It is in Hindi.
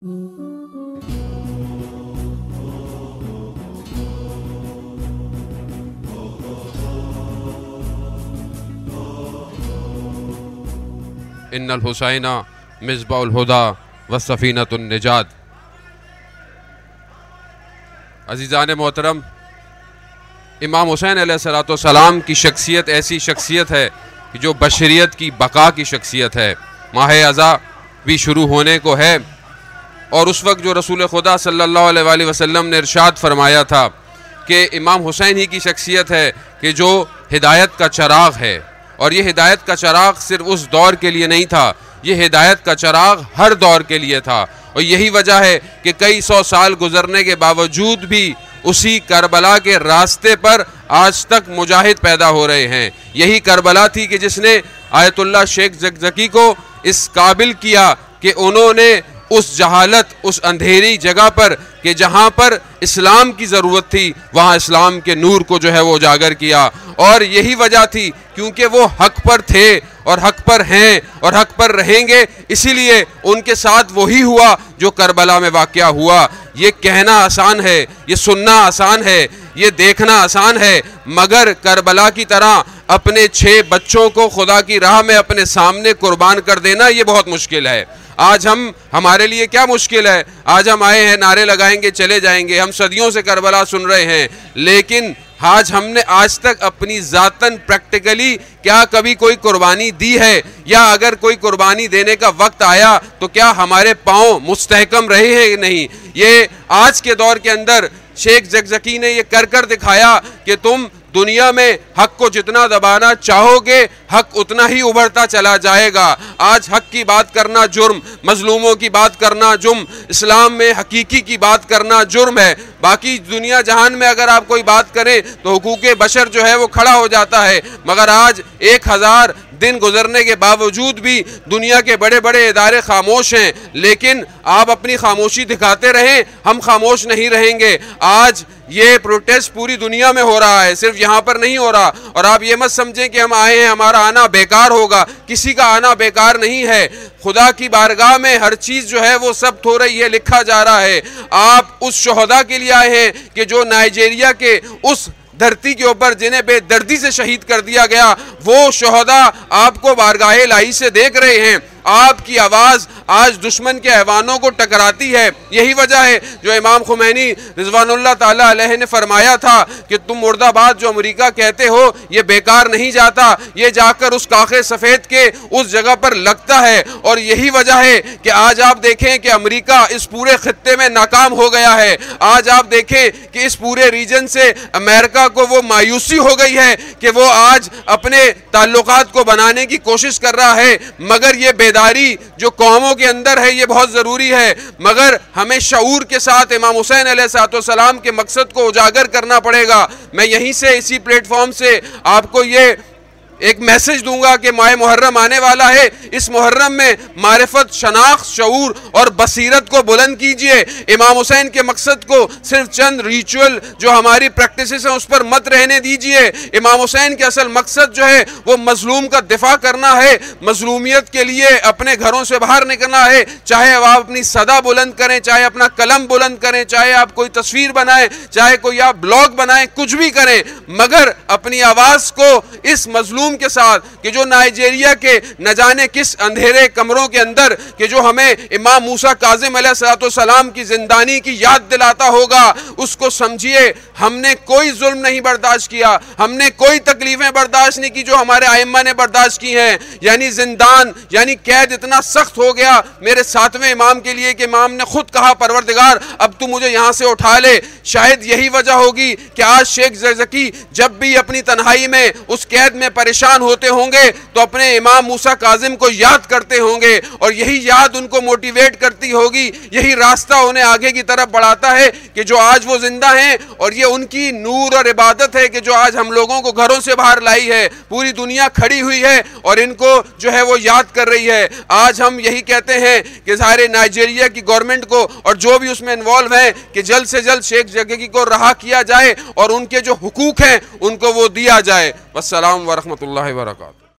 इन्नल हुसैना मिज़बाउल हुदा व सफ़ीनतुन निजात। अज़ीज़ान मोहतरम, इमाम हुसैन अलैहिस्सलाम की शख्सियत ऐसी शख्सियत है कि जो बशरियत की बका की शख्सियत है। माह अज़ा भी शुरू होने को है और उस वक्त जो रसूल खुदा सल्लल्लाहु अलैहि वसल्लम ने इरशाद फरमाया था कि इमाम हुसैन ही की शख्सियत है कि जो हिदायत का चराग है। और ये हिदायत का चराग सिर्फ उस दौर के लिए नहीं था, ये हिदायत का चराग हर दौर के लिए था। और यही वजह है कि कई सौ साल गुजरने के बावजूद भी उसी करबला के रास्ते पर आज तक मुजाहिद पैदा हो रहे हैं। यही करबला थी कि जिसने आयतुल्लाह शेख ज़कज़की को इस काबिल किया कि उन्होंने उस जहालत, उस अंधेरी जगह पर कि जहाँ पर इस्लाम की ज़रूरत थी, वहाँ इस्लाम के नूर को जो है वो उजागर किया। और यही वजह थी क्योंकि वो हक पर थे और हक पर हैं और हक पर रहेंगे, इसीलिए उनके साथ वही हुआ जो करबला में वाक़या हुआ। ये कहना आसान है, ये सुनना आसान है, ये देखना आसान है, मगर करबला की तरह अपने 6 बच्चों को खुदा की राह में अपने सामने कुर्बान कर देना ये बहुत मुश्किल है। आज हमारे लिए क्या मुश्किल है, आज हम आए हैं, नारे लगाएंगे, चले जाएंगे। हम सदियों से करबला सुन रहे हैं, लेकिन आज हमने आज तक अपनी ज़ातन प्रैक्टिकली क्या कभी कोई कुर्बानी दी है, या अगर कोई कुर्बानी देने का वक्त आया तो क्या हमारे पाँव मुस्तहकम रहे हैं नहीं। ये आज के दौर के अंदर शेख ज़कज़की ने ये कर दिखाया कि तुम दुनिया में हक को जितना दबाना चाहोगे, हक उतना ही उभरता चला जाएगा। आज हक की बात करना जुर्म, मजलूमों की बात करना जुर्म, इस्लाम में हकीकी की बात करना जुर्म है। बाकी दुनिया जहान में अगर आप कोई बात करें तो हुकूक़े बशर जो है वो खड़ा हो जाता है। मगर आज 1000 दिन गुजरने के बावजूद भी दुनिया के बड़े बड़े इदारे खामोश हैं। लेकिन आप अपनी खामोशी दिखाते रहें, हम खामोश नहीं रहेंगे। आज ये प्रोटेस्ट पूरी दुनिया में हो रहा है, सिर्फ यहाँ पर नहीं हो रहा। और आप ये मत समझें कि हम आए हैं, हमारा आना बेकार होगा। किसी का आना बेकार नहीं है। खुदा की बारगाह में हर चीज़ जो है वो सब हो रही है, लिखा जा रहा है। आप उस शोहदा के लिए आए हैं कि जो नाइजीरिया के उस धरती के ऊपर जिन्हें बेदर्दी से शहीद कर दिया गया, वो शोहदा आपको बारगाहे इलाही से देख रहे हैं। आपकी आवाज़ आज दुश्मन के ऐवानों को टकराती है। यही वजह है जो इमाम खुमैनी रिज़वानुल्लाह ताला अलैहि ने फरमाया था कि तुम मुर्दाबाद जो अमेरिका कहते हो ये बेकार नहीं जाता, ये जाकर उस काखे सफ़ेद के उस जगह पर लगता है। और यही वजह है कि आज आप देखें कि अमेरिका इस पूरे खित्ते में नाकाम हो गया है। आज आप देखें कि इस पूरे रीजन से अमेरिका को वो मायूसी हो गई है कि वो आज अपने ताल्लुकात को बनाने की कोशिश कर रहा है। मगर ये बेदारी जो कौमों के अंदर है ये बहुत ज़रूरी है। मगर हमें शऊर के साथ इमाम हुसैन अलैहिस्सलाम के मकसद को उजागर करना पड़ेगा। मैं यहीं से इसी प्लेटफॉर्म से आपको ये एक मैसेज दूंगा कि माह मुहर्रम आने वाला है। इस मुहर्रम में मारिफत, शनाख्त, शऊर और बसीरत को बुलंद कीजिए। इमाम हुसैन के मकसद को सिर्फ चंद रिचुअल जो हमारी प्रैक्टिसेस हैं उस पर मत रहने दीजिए। इमाम हुसैन के असल मकसद जो है वो मजलूम का दिफा करना है। मजलूमियत के लिए अपने घरों से बाहर निकलना है। चाहे आप अपनी सदा बुलंद करें, चाहे अपना कलम बुलंद करें, चाहे आप कोई तस्वीर बनाएं, चाहे कोई आप ब्लॉग बनाएं, कुछ भी करें, मगर अपनी आवाज़ को इस मजलूम के साथ कि जो नाइजीरिया के न जाने किस अंधेरे कमरों के अंदर कि जो हमें इमाम मूसा काज़िम अलैहिस्सलाम की जिंदानी की याद दिलाता होगा, उसको समझिए। हमने कोई जुल्म नहीं बर्दाश्त किया, हमने कोई तकलीफें बर्दाश्त नहीं की जो हमारे आइम्मा ने बर्दाश्त की हैं। यानी जिंदान, यानी कैद इतना सख्त हो गया मेरे 7वें इमाम के लिए कि इमाम ने खुद कहा, परवरदिगार अब तू मुझे यहां से उठा ले। शायद यही वजह होगी कि आज शेख ज़कज़की जब भी अपनी तन्हाई में उस कैद में परेशान होते होंगे तो अपने इमाम मूसा काज़िम को याद करते होंगे, और यही याद उनको मोटिवेट करती होगी, यही रास्ता उन्हें आगे की तरफ बढ़ाता है कि जो आज वो जिंदा हैं। और ये उनकी नूर और इबादत है कि जो आज हम लोगों को घरों से बाहर लाई है। पूरी दुनिया खड़ी हुई है और इनको जो है वो याद कर रही है। आज हम यही कहते हैं कि सारे नाइजीरिया की गवर्नमेंट को और जो भी उसमें इन्वॉल्व हैं कि जल्द से जल्द शेख ज़कज़की को रहा किया जाए और उनके जो हुकूक हैं उनको वो दिया जाए। वस्सलाम व रहमतुल्लाहि व बरकातहू।